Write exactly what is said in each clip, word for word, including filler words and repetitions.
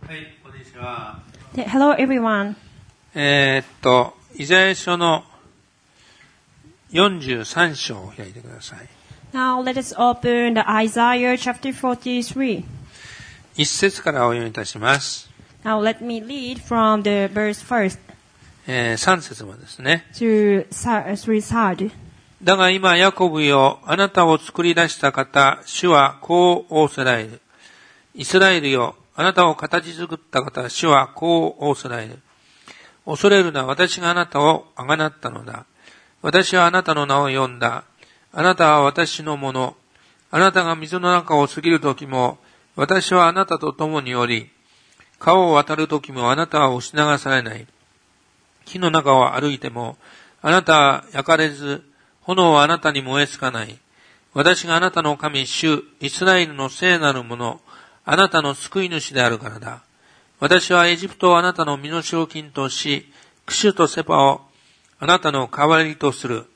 はい、こんにちは。 Hello, everyone. えー、っと、イザヤ書のよんじゅうさん章を開いてください。 Now let us open the Isaiah chapter forty-three. 一節からお読みいたします。 Now let me read from the verse first えー、さん節までですね。 to three third. だが今、ヤコブよ、あなたを作り出した方、主はこう仰せられる。イスラエルよ、あなたを形作った方、主はこう仰せられる。恐れるな、私があなたをあがなったのだ。私はあなたの名を呼んだ。あなたは私のもの。あなたが水の中を過ぎるときも、私はあなたと共におり、川を渡るときもあなたは押し流されない。火の中を歩いても、あなたは焼かれず、炎はあなたに燃えつかない。私があなたの神、主、イスラエルの聖なるもの、あなたの救い主であるからだ。私はエジプトをあなたの身代金とし、クシュとセパをあなたの代わりとする。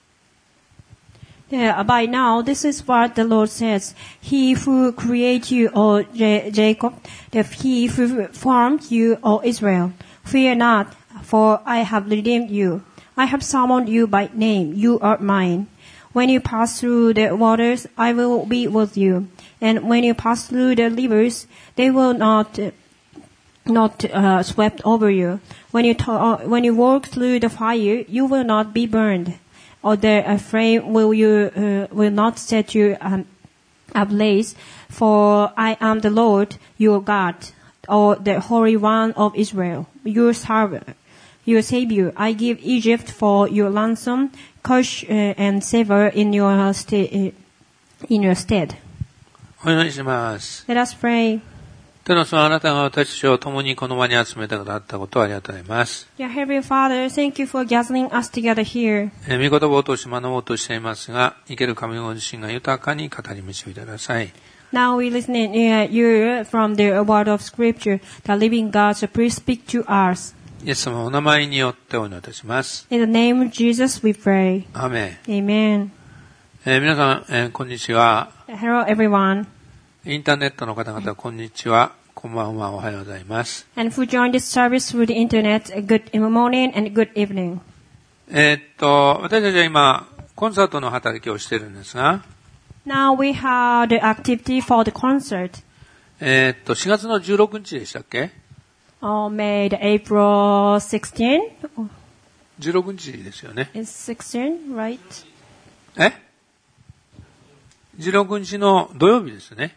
Yeah, by now, this is what the Lord says. He who created you, O Jacob, he who formed you, O Israel. Fear not, for I have redeemed you. I have summoned you by name. You are mine. When you pass through the waters, I will be with you. And when you pass through the rivers, they will not not uh, swept over you. When you ta- when you walk through the fire, you will not be burned. Or the flame will you uh, will not set you um, ablaze. For I am the Lord your God, or the Holy One of Israel, your servant, your Savior. I give Egypt for your ransom, Cush uh, and Sever in your sta- in your stead. お願いします。 Let us pray. 天の様、あなたが私たちを共にこの場に集めてくださったことをありがとうございます。 Dear Heavenly Father, thank you for gathering us together here. えー、御言葉を通して学ぼうとしていますが、生ける神ご自身が豊かに語り導いてください。 Now we listen to uh, you from the word of Scripture, the living God. So please speak to us. イエス様お名前によってお祈りいたします。 In the name of Jesus, we pray. アーメン。 Amen. えー、皆さん、えー、こんにちは。 Hello, everyone. インターネットの方々、こんにちは。こんばんは。おはようございます。 And who joined this service through the internet, a good morning and good evening. えー、っと、私たちは今、コンサートの働きをしているんですが、 Now we have the activity for the concert. えー、っと、しがつのじゅうろくにちでしたっけ Oh, May the April sixteenth? じゅうろくにちですよね。 It's sixteen, right? え ?じゅうろくにちの土曜日ですね。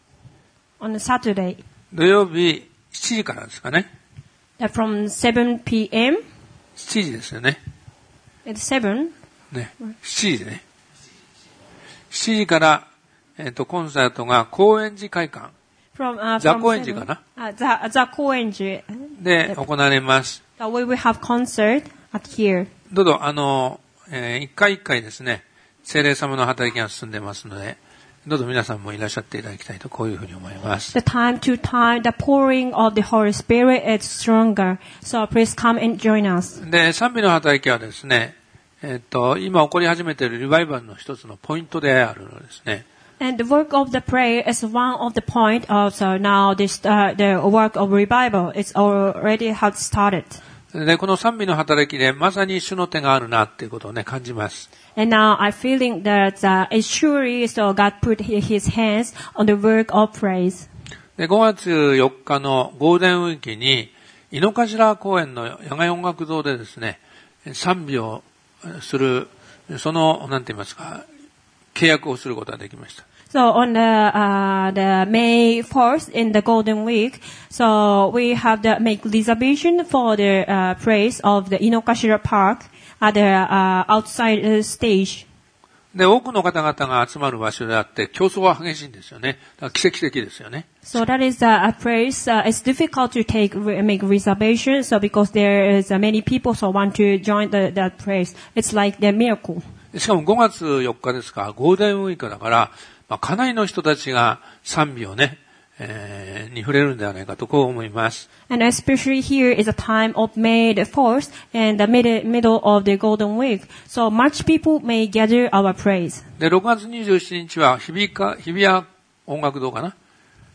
On a Saturday. 土曜日しちじからですかね。 From seven p.m. しちじですよね。 At seven. ね。しちじね。しちじから、えっと、コンサートが高円寺会館 From, uh, ザ from 高円寺かな uh, ザ、ザ高円寺で行われます。 So we will have concert at here. どうぞ、あの、えー、一回一回ですね、聖霊様の働きが進んでますので、どうぞ皆さんもいらっしゃっていただきたいと、こういうふうに思います。 The time to time, the pouring of the Holy Spirit is stronger. So please come and join us. で、賛美の働きはですね、えっと、今起こり始めているリバイバルの一つのポイントであるのですね。 And the work of the prayer is one of the point of so now this uh, the work of revival is already have started. で、この賛美の働きでまさに主の手があるなっていうことをね、感じます。 And now I'm feeling that uh, it's surely so God put His hands on the work of praise. で、ごがつよっかのゴールデンウィークに、井の頭公園の野外音楽堂でですね、賛美をする、その、なんて言いますか、契約をすることができました。 So on the uh, the May fourth in the Golden Week, so we have the make reservation for the uh, praise of the Inokashira Park at the uh, outside uh, stage. で、多くの方々が集まる場所であって、競争は激しいんですよね。だから奇跡的ですよね。 So that is uh, a praise. Uh, it's difficult to take make reservation. So because there is uh, many people so want to join the that praise, it's like the miracle. しかもごがつよっかですから、ゴールデンウィークだから、まあ、かなりの人たちが賛美をね、えー、に触れるんではないかとこう思います。 And especially here is a time of May the fourth and the middle, middle of the Golden Week. So much people may gather our praise. で、ろくがつにじゅうしちにちは日比か、日比谷音楽堂かな、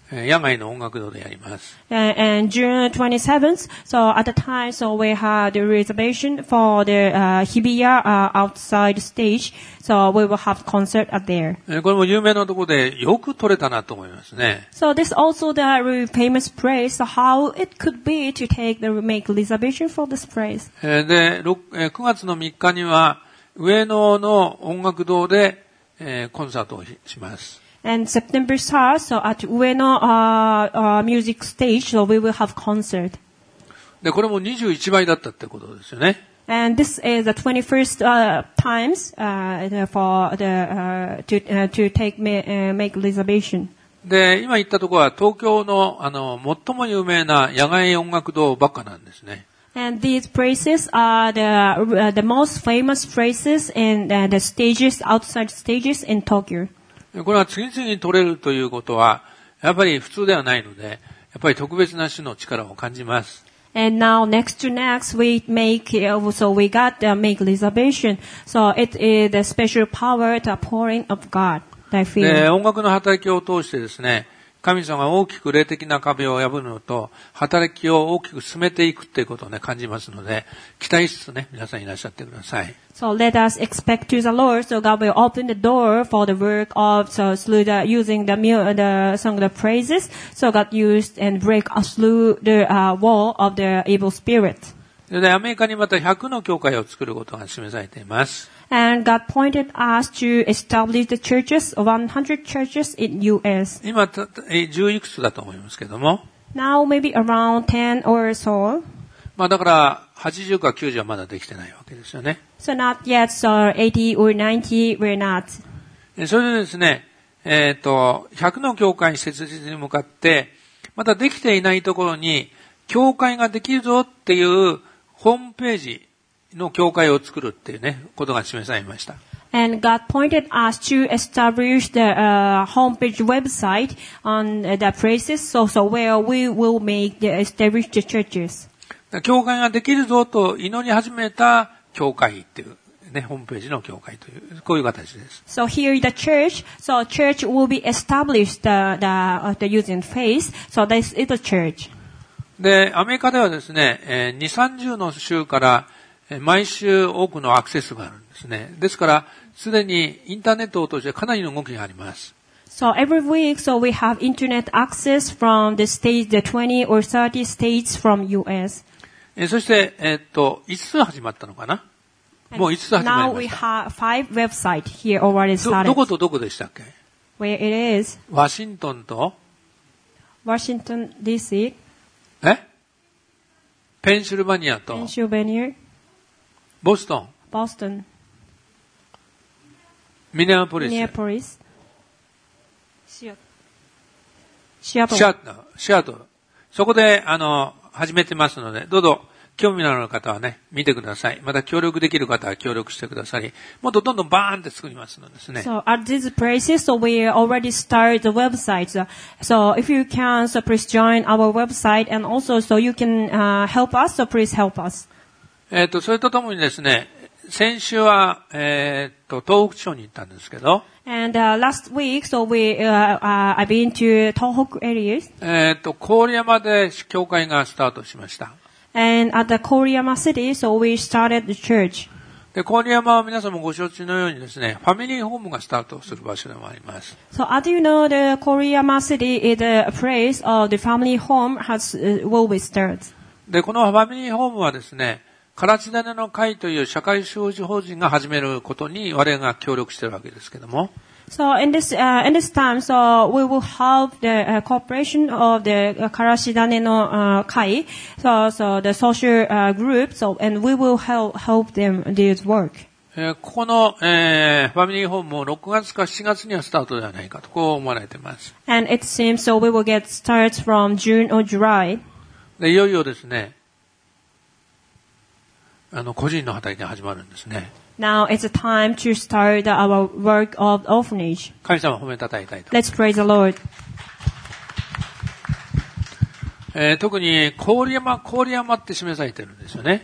えー野外の音楽堂でやります。 And, and June twenty-seventh, so at the time, so we had the reservation for the uh, Hibiya uh, outside stage, so we will have concert up there. えーこれも有名なところでよく撮れたなと思いますね。 So this also the really famous place, so how it could be to take the make reservation for this place. えーで、ろくえーくがつのみっかには上野の音楽堂で、えーコンサートをしします。 And September starts, so at Ueno uh, uh, music stage, so we will have concert. で、これもにじゅういちばいだったってことですよね。 And this is the twenty-first uh, times uh, the- for the uh, to uh, to take ma- uh, make reservation. で、今言ったところは東京のあの最も有名な野外音楽堂ばっかなんですね。 And these places are the uh, the most famous places in uh, the stages outside stages in Tokyo. これは次々に取れるということはやっぱり普通ではないので、やっぱり特別な種の力を感じます。 And now next to next we make uh, so we got uh, make reservation. So it is the special power, the pouring of God. I で、 feel. 音楽の働きを通してですね、神様が大きく霊的な壁を破るのと、働きを大きく進めていくっていうことをね、感じますので、期待しつつね、皆さんいらっしゃってください。 So let us expect to the Lord. So God will open the door for the work of so through the using the mu- the song the praises. So God used and break us through the uh, wall of the evil spirit. で、アメリカにまたひゃくの教会を作ることが示されています。 And God pointed us to establish the churches, one hundred churches in U S. 今、たえじゅういくつだと思いますけども、 Now maybe around ten or so. まあだから、はちじゅうかきゅうじゅうはまだできてないわけですよね。 So not yet. So eighty or ninety we're not. えそれでですね、えっと、ひゃくの教会設立に向かって、まだできていないところに、教会ができるぞっていうホームページの教会を作るっていうね、ことが示されました。 And God pointed us to establish the uh, homepage website on uh, the places, so so where we will make the establish the churches. 教会ができるぞと祈り始めた教会っていうね、ホームページの教会という、こういう形です。 So here the church, so church will be established the the, uh, the using faith. So this is the church. で、アメリカではですね、えー、に、さんじゅうの州からえー毎週多くのアクセスがあるんですね。ですから、すでにインターネットを通してかなりの動きがあります。 So every week, so we have internet access from the states, the twenty or thirty states from U S. えーそして、えーっと、いつつ始まったのかな？もういつつ始ま Now り we ました。 have five websites here already ど、 started. どことどこでしたっけ？ Where it is, ワシントンと、 Washington D C, え？ペンシルバニアと、 Pennsylvania, ボストン、 Boston, ミネアポリス、 Minneapolis, Seattle. Seattle. シアトル、シアトル。そこで、あの、始めてますので、どうぞ、興味のある方はね、見てください。また協力できる方は協力してくださり、もっとどんどんバーンって作りますのでですね。 So at these places, so we already start the website. So, so if you can, so please join our website, and also so you can uh, help us. So please help us. えっと、それとともにですね、先週は、えっと、東北地方に行ったんですけど、 And uh, last week, so we uh, uh, I've been to Tohoku areas, えっと、郡山で教会がスタートしました。 and at the Koriyama city, so we started the church. で、郡山は皆さんもご承知のようにですね、ファミリーホームがスタートする場所でもあります。 So as you know, the Koriyama city is a place of the family home has uh, will be started. で、このファミリーホームはですね、唐津種の会という社会福祉法人が始めることに我々が協力しているわけですけども、 So in this uh, in this time, so we will help the uh, cooperation of the uh, Karashidane no uh, Kai, so so the social uh, group, so and we will help help them this work. えーここの、えーファミリーホームもろくがつかしちがつにはスタートではないかとこう思われています。 And it seems so we will get started from June or July. で、いよいよですね、あの個人の働きが始まるんですね。 Now it's a time to start our work of orphanage. 神様を褒めたたえたいと。 Let's praise the Lord. えー特に郡山、郡山って示されてるんですよね。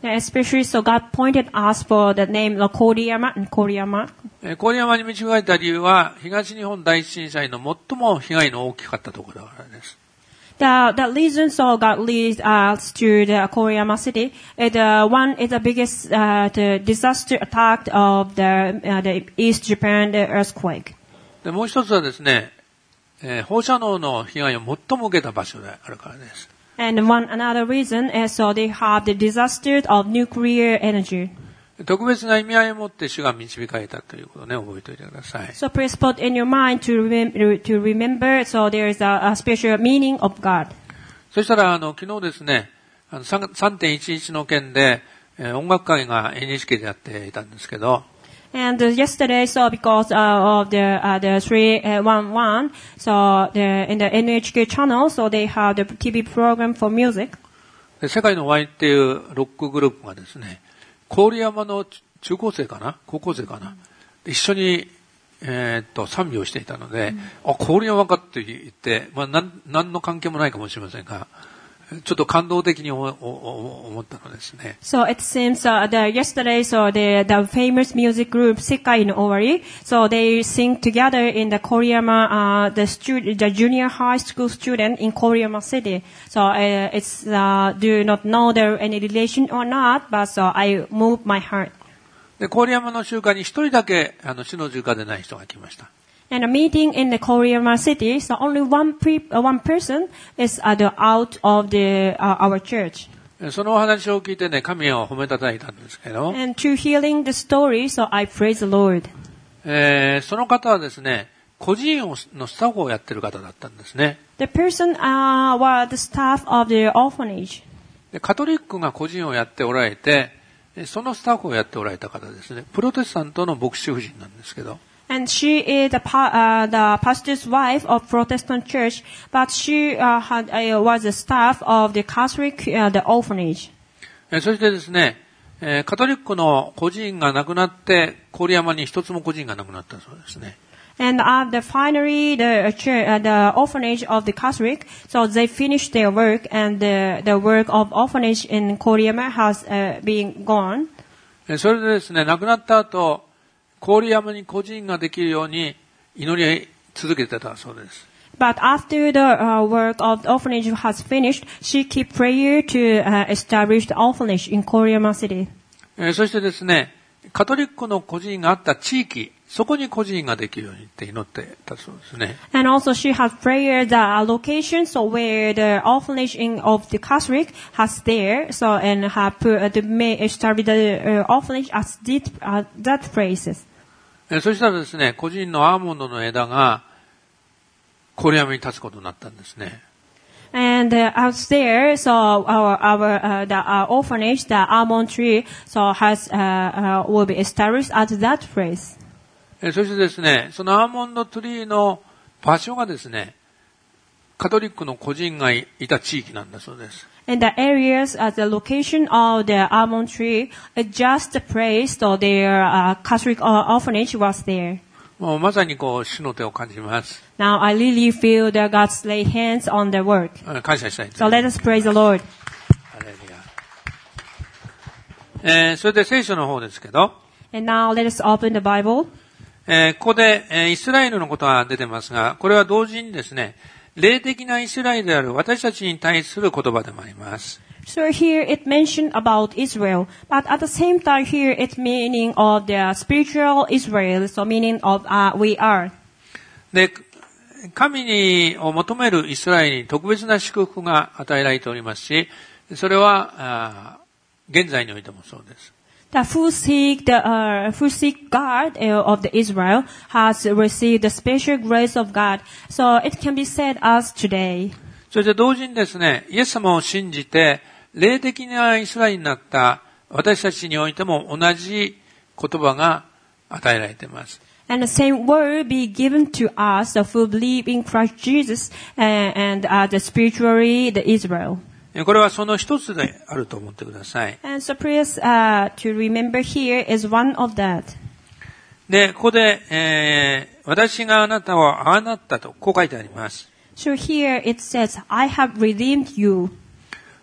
Especially, so God pointed us for the name Koriyama and Koriyama. えー郡山に導かれた理由は、東日本大震災の最も被害の大きかったところだからです。 The the reason so God leads us to the Koriyama city is the one is the biggest uh, the disaster attack of the uh, the East Japan the earthquake. で、もう一つはですね、えー放射能の被害を最も受けた場所であるからです。 And one another reason is so they have the disasters of nuclear energy. 特別な意味合いを持って主が導かれたということをね、覚えておいてください。 So please put in your mind to remember, to remember, so there is a, a special meaning of God. そしたら、あの、昨日ですね、あの さんてんいちいち の件で、えー音楽会が エヌエイチケー でやっていたんですけど、 And uh, yesterday, so because uh, of the uh, the three one one, so the in the N H K channel, so they have the T V program for music. で世界の終わりっていうロックグループがですね、郡山の中高生かな高校生かなで一緒に、えーっと、賛美をしていたので、うん、あ、郡山かって言って、まあ、なん、何の関係もないかもしれませんが、ちょっと感動的に思ったのですね。 So it seems uh, that yesterday, so the the famous music group Sekai no Owari, so they sing together in the Koriyama, uh, the student, the junior high school student in Koriyama City. So uh, it's uh, do not know there any relation or not, but so I moved my heart. で、郡山の集会に一人だけあの主の従歌でない人が来ました。 And a meeting in the Koriyama city, so only one pre- uh, one person is uh, the out of the uh, our church. そのお話を聞いてね、神を褒めたたいたんですけど、 And to hearing the story, so I praise the Lord. えー、その方はですね、孤児院のスタッフをやってる方だったんですね。 The person uh, was the staff of the orphanage. でカトリックが孤児院をやっておられて、そのスタッフをやっておられた方ですね。プロテスタントの牧師夫人なんですけど。 And she is the, uh, the pastor's wife of Protestant church, but she uh, had, uh, was the staff of the Catholic uh, the orphanage. そしてですね、カトリックの孤児院がなくなって、郡山に一つも孤児院がなくなったそうですね。 And uh, the finally the church, uh, the orphanage of the Catholic, so they finished their work, and the the work of orphanage in Koriyama has uh, been gone. それでですね、亡くなった後、郡山に孤児院ができるように祈り続けてたそうです。 But after the uh, work of the orphanage has finished, she kept prayer to uh, establish the orphanage in Koriyama City. そしてですね、カトリックの孤児院があった地域、そこに孤児院ができるようにって祈ってたそうですね。 And also she has prayer the location so where the orphanage in of the Catholic has there, so and have put uh, the may establish the uh, orphanage as that uh, that places. そしたらですね、孤児院のアーモンドの枝が郡山に立つことになったんですね。 And uh, out there, so our our uh, the uh, orphanage, the almond tree, so has uh, uh, will be established at that place. そしてですね、そのアーモンドツリーの場所がですね、カトリックの孤児院がいた地域なんだそうです。 And the areas at the location of the almond tree is just the place, so their uh, Catholic orphanage was there. もうまさにこう主の手を感じます。 Now I really feel that God's lay hands on the work. 感謝したい。 So let us praise the Lord. えー、それで聖書の方ですけど。 And now let us open the Bible. えー、ここで、えー、イスラエルのことが出てますが、これは同時にですね、霊的なイスラエルである私たちに対する言葉でもあります。 So here it mentioned about Israel, but at the same time here it's meaning of the spiritual Israel, so meaning of uh, we are. で、神にを求めるイスラエルに特別な祝福が与えられておりますし、それはあ現在においてもそうです。 The who seek the uh, who seek God uh, of the Israel has received the special grace of God. So it can be said as today. そして同時にですね、イエス様を信じて霊的なイスラエルになった私たちにおいても同じ言葉が与えられています。 And the same word be given to us who believe in Christ Jesus and, and uh, the spiritually the Israel. これはその一つであると思ってください。 And so please uh, to remember here is one of that. で、ここで、えー、私があなたをああなったとこう書いてあります。 So here it says, I have redeemed you.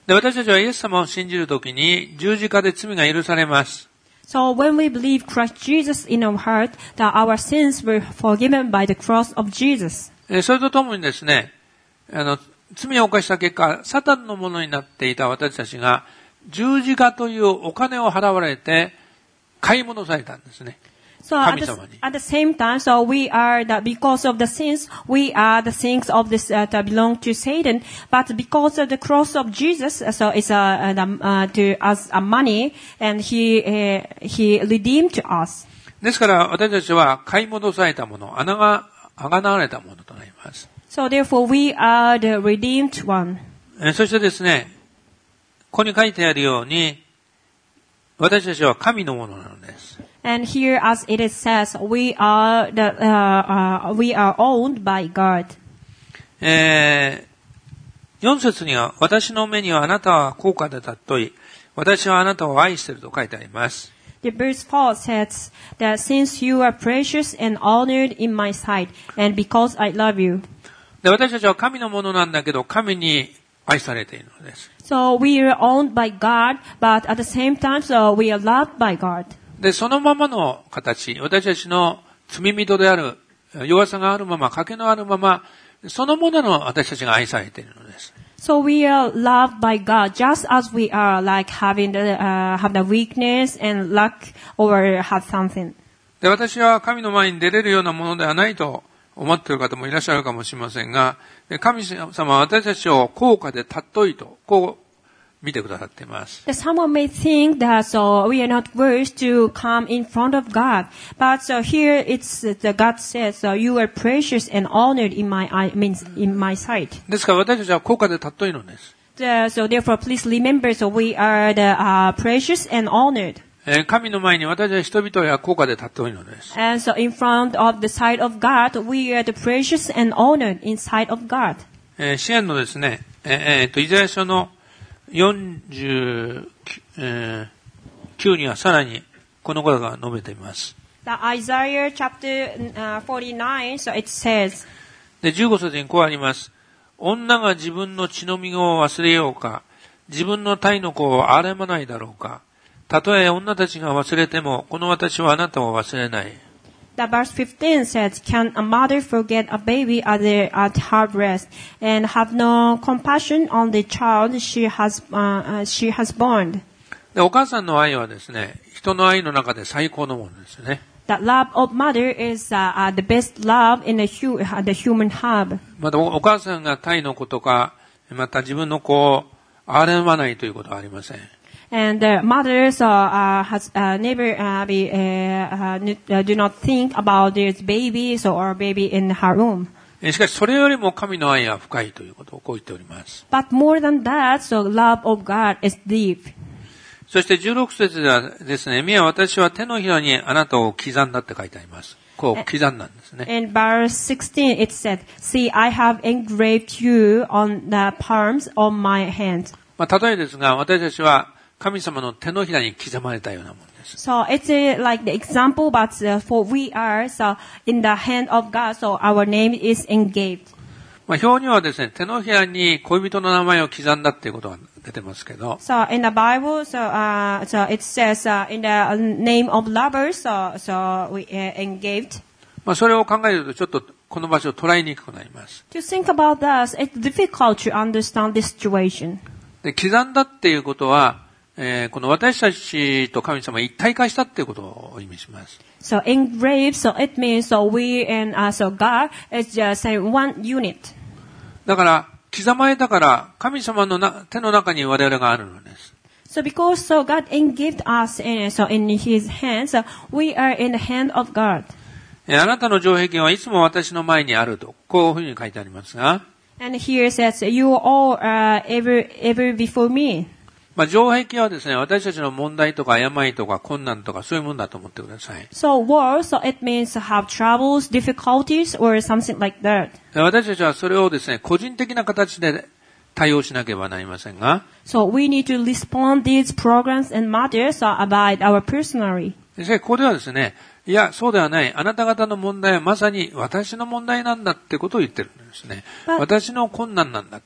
で、私たちはイエス様を信じるときに十字架で罪が許されます。 So when we believe Christ Jesus in our heart, that our sins were forgiven by the cross of Jesus. それとともにですね、あの、罪を犯した結果、サタンのものになっていた私たちが、十字架というお金を払われて、買い戻されたんですね。 So at the, at the same time, so we are the, because of the sins, we are the things of this uh, that belong to Satan. But because of the cross of Jesus, so it's uh, uh, to us a money, and he uh, he redeemed us. ですから私たちは買い戻されたもの、穴があがなわれたものとなります。 So therefore, we are the redeemed one. そしてですね、ここに書いてあるように、私たちは神のものなのです。 And here, as it is says, we are the uh, uh, we are owned by God. えー、よん節には、私の目にはあなたは高価で尊い、私はあなたを愛していると書いてあります。 The verse four says that since you are precious and honored in my sight, and because I love you. で、私たちは神のものなんだけど、神に愛されているのです。 So we are owned by God, but at the same time, so we are loved by God. で、そのままの形、私たちの罪人である、弱さがあるまま、賭けのあるまま、そのものの私たちが愛されているのです。 So we are loved by God, just as we are, like having the, uh, have the weakness and luck or have something. で、私は神の前に出れるようなものではないと思っている方もいらっしゃるかもしれませんが、神様は私たちを高価で尊いと、こう見てくださっています。 Someone may think that so we are not worth to come in front of God, but so here it's the God says, so you are precious and honored in my eye, means in my sight. ですから私たちは高価で尊いのです。 The, so therefore, please remember, so we are the uh, precious and honored. 神の前に私たち人々は高価で尊いのです。 And so in front of the sight of God, we are the precious and honored in sight of God. 詩篇のですね、えー、っとイザヤ書のよんじゅうきゅうにはさらにこのことが述べています。 The Isaiah chapter uh, forty-nine, so it says. で、じゅうご節にこうあります。女が自分の血のみ子を忘れようか、自分の胎の子を憐れまないだろうか。たとえ女たちが忘れても、この私はあなたを忘れない。 The verse fifteen says, Can a mother forget a baby at, the, at her breast and have no compassion on the child she has, uh, she has born? で、お母さんの愛はですね、人の愛の中で最高のものですね。 The love of mother is uh, uh, the best love in the, hu- uh, the human heart. またお母さんが胎の子とか、また自分の子を憐れまないということはありません。 And the mothers uh, uh, has uh, never uh, be, uh, uh, do not think about their babies or baby in her womb. しかしそれよりも神の愛は深いということをこう言っております。 But more than that, so love of God is deep. そしてじゅうろく節ではですね、見よ私は手のひらにあなたを刻んだって書いてあります。こう刻んだんですね。 In verse sixteen it said, See, I have engraved you on the palms of my hands. まあ、例えですが、私たちは神様の手のひらに刻まれたようなものです。 So it's uh, like the example, but uh, for we are so in the hand of God, so our name is engraved. まあ、表にはですね、手のひらに恋人の名前を刻んだっていうことが出てますけど。 So in the Bible, so uh, so it says uh, in the name of lovers, so so we uh, engraved. まあ、それを考えるとちょっとこの場所を捉えにくくなります。 To think about that, it's difficult to understand this situation. で、刻んだっていうことは、えー、この私たちと神様が一体化したっていうことを意味します。 So engraved, so it means so we and uh, so God is just one unit. だから刻まれたから神様のな手の中に我々があるのです。 So because so God engraved us in so in His hands, so we are in the hand of God. あなたの城壁はいつも私の前にあるとこういうふうに書いてありますが。 And here says, "You all are ever ever before me." まあ、城壁はですね、私たちの問題とか病とか困難とかそういうものだと思ってください。 So war, so it means to have troubles, difficulties, or something like that. 私たちはそれをですね、個人的な形で対応しなければなりませんが。 So we need to respond these programs and matters about our personally. ここではですね、いや、そうではない。あなた方の問題はまさに私の問題なんだってことを言ってるんですね。私の困難なんだって言ってるこ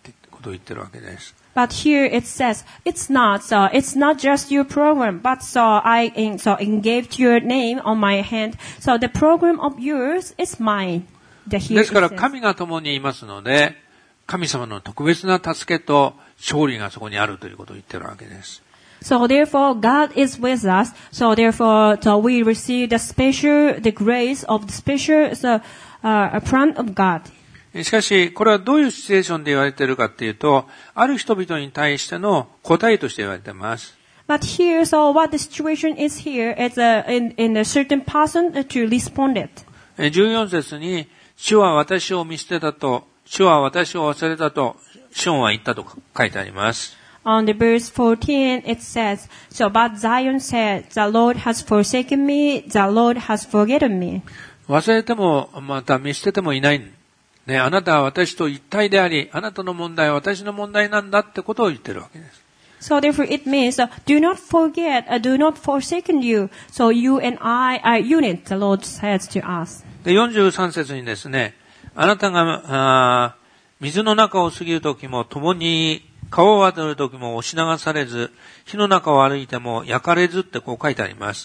ことを言ってるわけです。 But here it says, it's not, so it's not just your program, but so I so engraved your name on my hand. So the program of yours is mine. The here ですから it says. 神が共にいますので、神様の特別な助けと勝利がそこにあるということを言ってるわけです。 So therefore God is with us. So therefore so we receive the special, the grace of the special so, uh, plan of God. しかし、これはどういうシチュエーションで言われているかというと、ある人々に対しての答えとして言われています。 But here, so what the situation is here is a, in, in a certain person to respond it. じゅうよん節に、主は私を見捨てたと、主は私を忘れたと、シオンは言ったと書いてあります。 On the verse fourteen, it says, so but Zion said, the Lord has forsaken me, the Lord has forgotten me. 忘れても、また見捨ててもいない。ね、あなたは私と一体であり、あなたの問題は私の問題なんだってことを言ってるわけです。 So therefore it means, uh, do not forget, uh, do not forsaken you. So you and I are unit, the Lord says to us. で、よんじゅうさん節にですね、あなたが、あ水の中を過ぎるときも共に川を渡るときも押し流されず、火の中を歩いても焼かれずってこう書いてあります。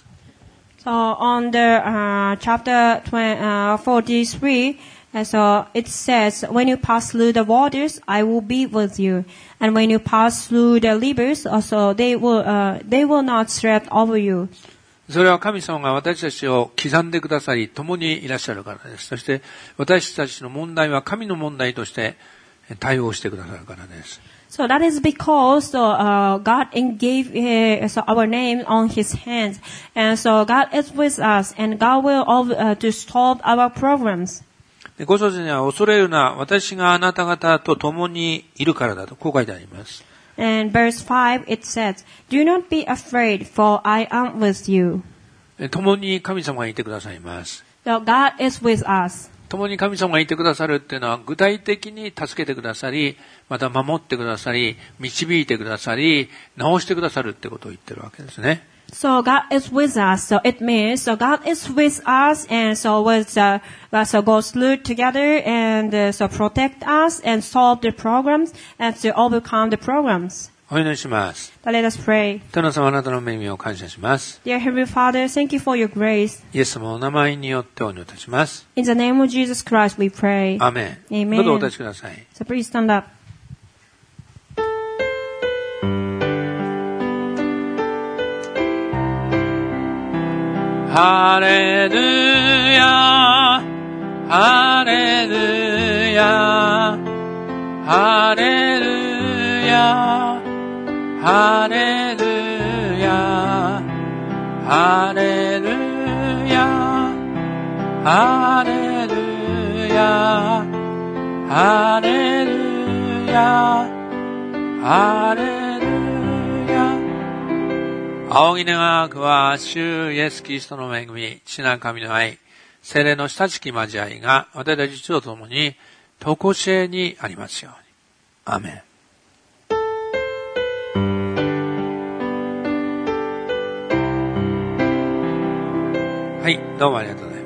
So on the uh, chapter forty-three, uh, so it says, when you pass through the waters, I will be with you. And when you pass through the rivers, also they will, uh, they will not sweat over you. それは神様が私たちを刻んでくださり、共にいらっしゃるからです。そして私たちの問題は神の問題として対応してくださるからです。 So that is because so, uh, God gave uh, so our name on His hands, and so God is with us, and God will uh, to solve our problems. ご節には恐れるな、私があなた方と共にいるからだとこう書いてあります。 And verse five it says, "Do not be afraid, for I am with you." 共に神様がいてくださいます。 So God is with us. 共に神様がいてくださるっていうのは具体的に助けてくださり、また守ってくださり、導いてくださり、直してくださるってことを言ってるわけですね。 So God is with us. So it means so God is with us, and so with uh, so goes through together and uh, so protect us and solve the problems and to overcome the problems. お祈りします。 So let us pray. 天の様、あなたの恵みを感謝します。 Dear Heavenly Father, thank you for your grace. イエス様のお名前によってお祈りいたします。 In the name of Jesus Christ, we pray. アーメン。 Amen. どうぞお立ちください。 So please stand up. ハレルヤ、ハレルヤ、ハレルヤ、ハレルヤ、ハレルヤ、ハレルヤ、ハレルヤ、ハレルヤ。仰ぎ願くは主イエスキリストの恵み、父なる神の愛、聖霊の親しき交わりが私たちと共に常しえにありますように。アーメン。はい、どうもありがとうございます。